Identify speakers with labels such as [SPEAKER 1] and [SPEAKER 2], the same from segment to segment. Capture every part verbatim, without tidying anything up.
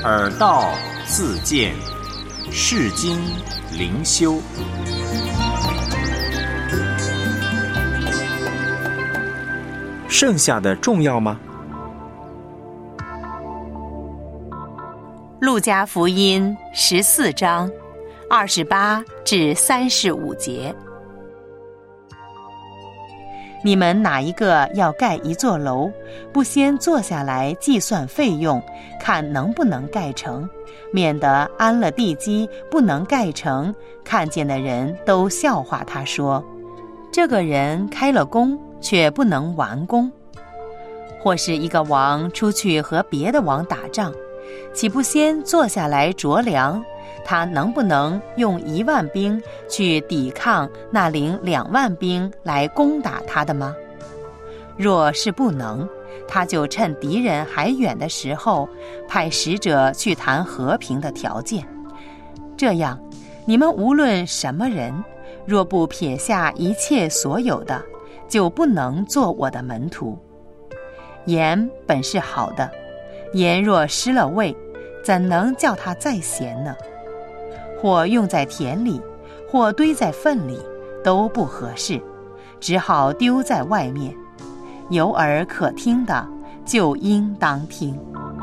[SPEAKER 1] 耳道自见，世经灵修。剩下的重要吗？
[SPEAKER 2] 路加福音十四章二十八至三十五节。你们哪一个要盖一座楼，不先坐下来计算费用，看能不能盖成，免得安了地基不能盖成，看见的人都笑话他说，这个人开了工却不能完工。或是一个王出去和别的王打仗，岂不先坐下来酌量，他能不能用一万兵去抵抗那领两万兵来攻打他的吗？若是不能，他就趁敌人还远的时候，派使者去谈和平的条件。这样，你们无论什么人，若不撇下一切所有的，就不能做我的门徒。盐本是好的，盐若失了味，怎能叫它再咸呢？或用在田里，或堆在粪里，都不合适，只好丢在外面。有耳可听的，就应当听。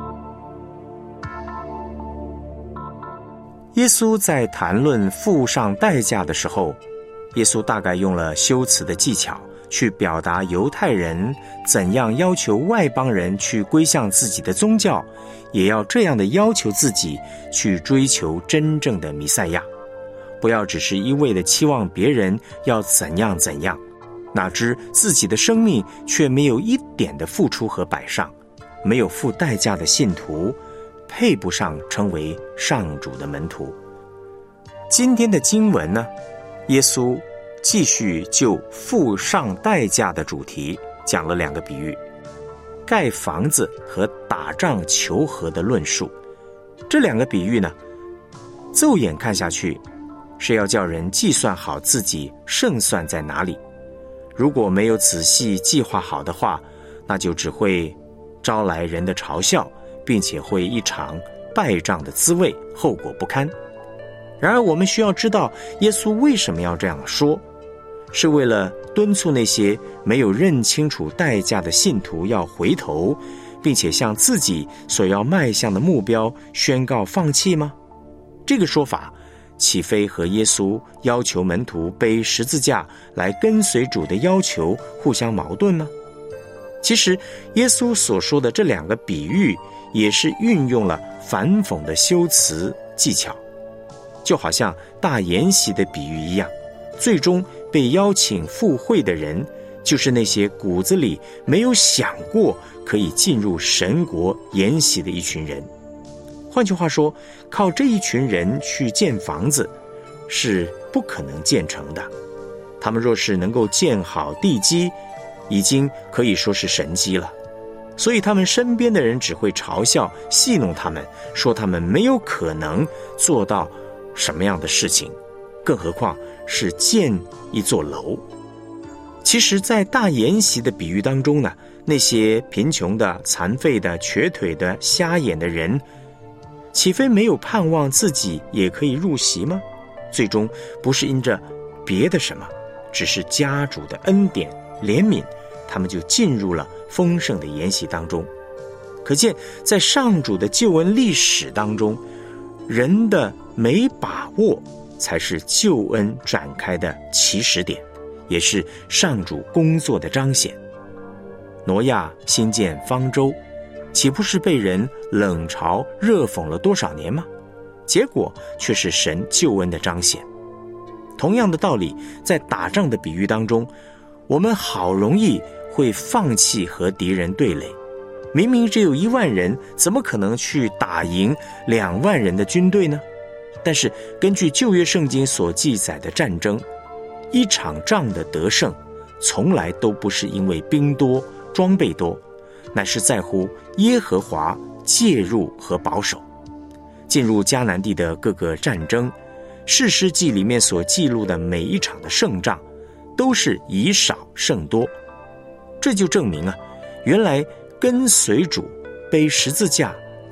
[SPEAKER 1] 耶稣在谈论付上代价的时候，耶稣大概用了修辞的技巧，去表达犹太人怎样要求外邦人去归向自己的宗教，也要这样的要求自己去追求真正的弥赛亚。不要只是一味的期望别人要怎样怎样，哪知自己的生命却没有一点的付出和摆上。没有付代价的信徒，配不上成为上主的门徒。今天的经文呢，耶稣继续就付上代价的主题讲了两个比喻，盖房子和打仗求和的论述。这两个比喻呢，骤眼看下去是要叫人计算好自己胜算在哪里。如果没有仔细计划好的话，那就只会招来人的嘲笑，并且会一场败仗的滋味，后果不堪。然而我们需要知道耶稣为什么要这样说，是为了敦促那些没有认清楚代价的信徒要回头，并且向自己所要迈向的目标宣告放弃吗？这个说法岂非和耶稣要求门徒背十字架来跟随主的要求互相矛盾吗？其实耶稣所说的这两个比喻也是运用了反讽的修辞技巧，就好像大筵席的比喻一样，最终被邀请赴会的人就是那些骨子里没有想过可以进入神国筵席的一群人。换句话说，靠这一群人去建房子是不可能建成的。他们若是能够建好地基，已经可以说是神迹了。所以他们身边的人只会嘲笑戏弄他们，说他们没有可能做到什么样的事情，更何况是建一座楼。其实在大筵席的比喻当中呢，那些贫穷的、残废的、瘸腿的、瞎眼的人，岂非没有盼望自己也可以入席吗？最终不是因着别的什么，只是家主的恩典怜悯，他们就进入了丰盛的筵席当中。可见在上主的救恩历史当中，人的没把握才是救恩展开的起始点，也是上主工作的彰显。挪亚兴建方舟，岂不是被人冷嘲热讽了多少年吗？结果却是神救恩的彰显。同样的道理，在打仗的比喻当中，我们好容易会放弃和敌人对垒。明明只有一万人，怎么可能去打赢两万人的军队呢？但是根据旧约圣经所记载的战争，一场仗的得胜从来都不是因为兵多装备多，乃是在乎耶和华介入和保守。进入迦南地的各个战争，士师记里面所记录的每一场的胜仗都是以少胜多。这就证明啊，原来跟随主背十字架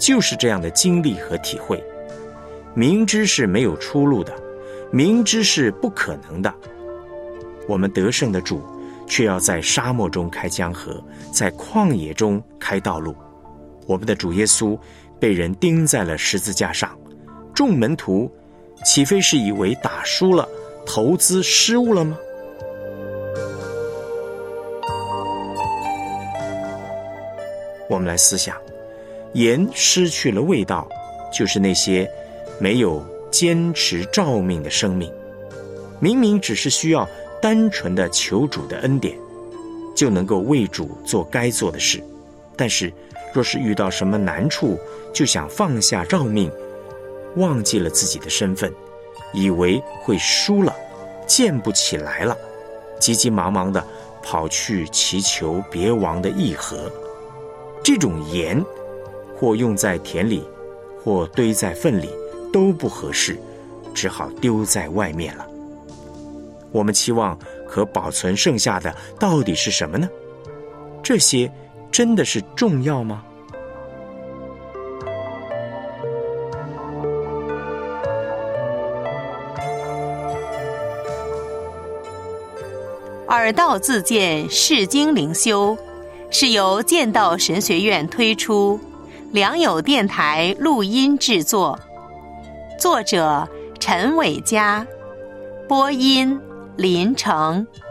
[SPEAKER 1] 就是这样的经历和体会。明知是没有出路的，明知是不可能的，我们得胜的主却要在沙漠中开江河，在旷野中开道路。我们的主耶稣被人钉在了十字架上，众门徒岂非是以为打输了，投资失误了吗？我们来思想，盐失去了味道，就是那些没有坚持照命的生命。明明只是需要单纯的求主的恩典，就能够为主做该做的事，但是若是遇到什么难处，就想放下照命，忘记了自己的身份，以为会输了，建不起来了，急急忙忙的跑去祈求别王的议和。这种盐或用在田里，或堆在粪里，都不合适，只好丢在外面了。我们期望可保存剩下的到底是什么呢？这些真的是重要吗？
[SPEAKER 2] 耳道自荐释经灵修是由剑道神学院推出，良友电台录音制作，作者陈伟嘉，播音林成。